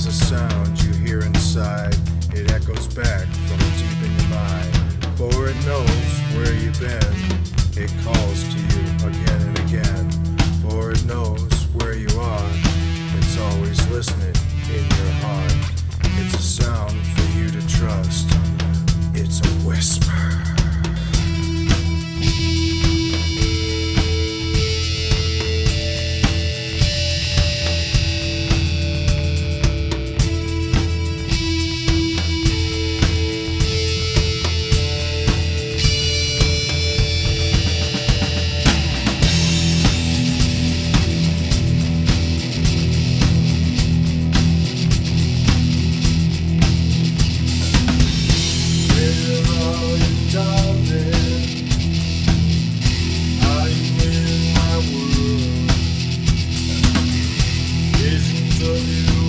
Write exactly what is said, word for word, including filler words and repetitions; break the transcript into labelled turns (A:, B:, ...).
A: is a sound you hear inside. It echoes back from deep in your mind. For it knows where you've been. It calls to you again and again. For it knows where you are. It's always listening in your heart. It's a sound for you to trust. It's a whisper. You